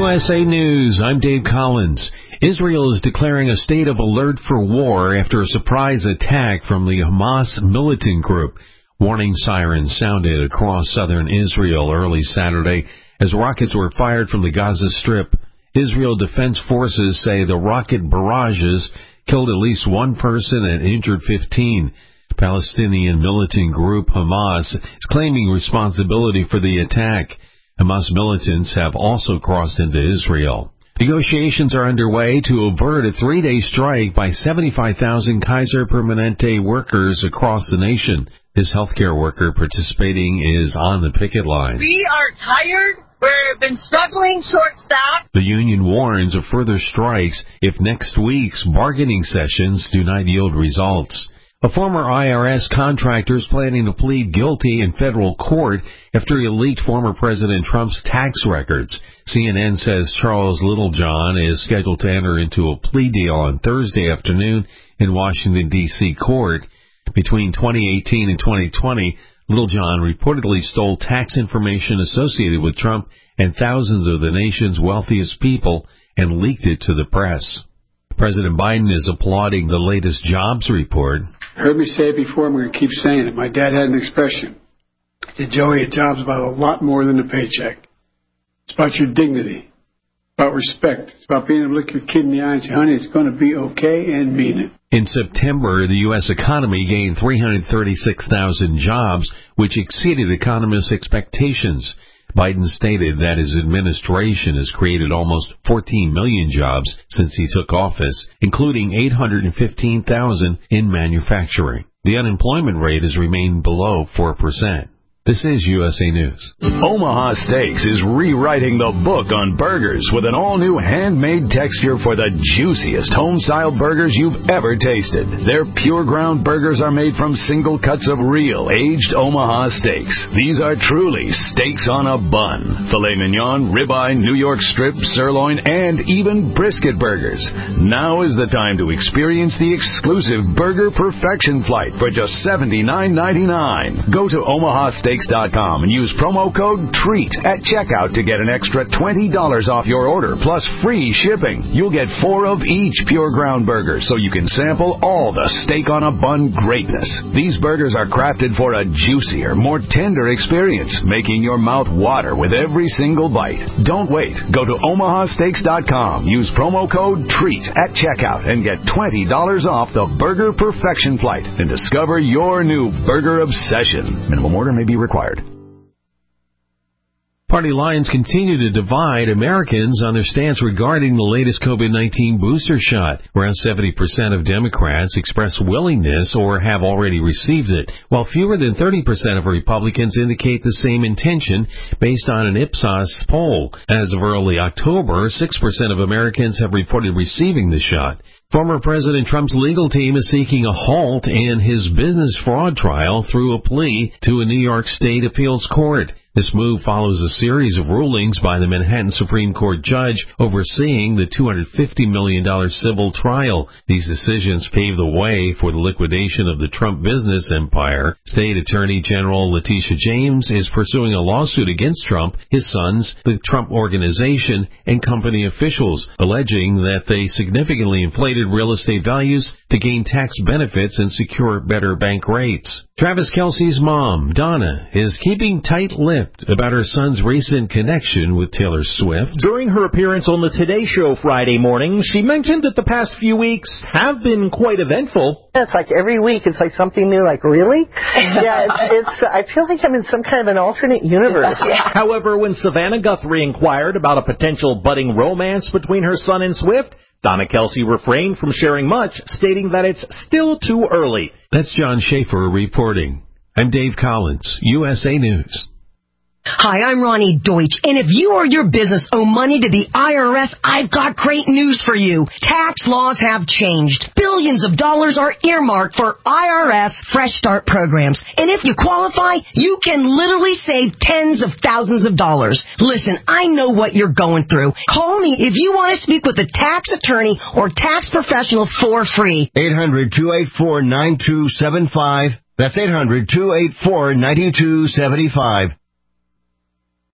USA News, I'm Dave Collins. Israel is declaring a state of alert for war after a surprise attack from the Hamas militant group. Warning sirens sounded across southern Israel early Saturday as rockets were fired from the Gaza Strip. Israel Defense Forces say the rocket barrages killed at least one person and injured 15. Palestinian militant group Hamas is claiming responsibility for the attack. Hamas militants have also crossed into Israel. Negotiations are underway to avert a 3-day strike by 75,000 Kaiser Permanente workers across the nation. This healthcare worker participating is on the picket line. We are tired. We've been struggling, short-staffed. The union warns of further strikes if next week's bargaining sessions do not yield results. A former IRS contractor is planning to plead guilty in federal court after he leaked former President Trump's tax records. CNN says Charles Littlejohn is scheduled to enter into a plea deal on Thursday afternoon in Washington, D.C. court. Between 2018 and 2020, Littlejohn reportedly stole tax information associated with Trump and thousands of the nation's wealthiest people and leaked it to the press. President Biden is applauding the latest jobs report. Heard me say it before, I'm going to keep saying it. My dad had an expression. He said, Joey, a job's about a lot more than a paycheck. It's about your dignity. It's about respect. It's about being able to look your kid in the eye and say, honey, it's going to be okay, and mean it. In September, the U.S. economy gained 336,000 jobs, which exceeded economists' expectations. Biden stated that his administration has created almost 14 million jobs since he took office, including 815,000 in manufacturing. The unemployment rate has remained below 4%. This is USA News. Omaha Steaks is rewriting the book on burgers with an all-new handmade texture for the juiciest home-style burgers you've ever tasted. Their pure ground burgers are made from single cuts of real, aged Omaha steaks. These are truly steaks on a bun. Filet mignon, ribeye, New York strip, sirloin, and even brisket burgers. Now is the time to experience the exclusive Burger Perfection Flight for just $79.99. Go to OmahaSteaks.com and use promo code TREAT at checkout to get an extra $20 off your order plus free shipping. You'll get 4 of each pure ground burger so you can sample all the steak on a bun greatness. These burgers are crafted for a juicier, more tender experience, making your mouth water with every single bite. Don't wait. Go to OmahaSteaks.com. Use promo code TREAT at checkout and get $20 off the Burger Perfection Flight and discover your new burger obsession. Minimum order may be required. Party lines continue to divide Americans on their stance regarding the latest COVID-19 booster shot. Around 70% of Democrats express willingness or have already received it, while fewer than 30% of Republicans indicate the same intention based on an Ipsos poll. As of early October, 6% of Americans have reported receiving the shot. Former President Trump's legal team is seeking a halt in his business fraud trial through a plea to a New York State appeals court. This move follows a series of rulings by the Manhattan Supreme Court judge overseeing the $250 million civil trial. These decisions pave the way for the liquidation of the Trump business empire. State Attorney General Letitia James is pursuing a lawsuit against Trump, his sons, the Trump Organization, and company officials, alleging that they significantly inflated real estate values to gain tax benefits and secure better bank rates. Travis Kelce's mom, Donna, is keeping tight-lipped about her son's recent connection with Taylor Swift. During her appearance on the Today Show Friday morning, she mentioned that the past few weeks have been quite eventful. It's like every week it's like something new, like, really? Yeah, it's I feel like I'm in some kind of an alternate universe. However, when Savannah Guthrie inquired about a potential budding romance between her son and Swift, Donna Kelce refrained from sharing much, stating that it's still too early. That's John Schaefer reporting. I'm Dave Collins, USA News. Hi, I'm Ronnie Deutsch, and if you or your business owe money to the IRS, I've got great news for you. Tax laws have changed. Billions of dollars are earmarked for IRS Fresh Start programs. And if you qualify, you can literally save tens of thousands of dollars. Listen, I know what you're going through. Call me if you want to speak with a tax attorney or tax professional for free. 800-284-9275. That's 800-284-9275.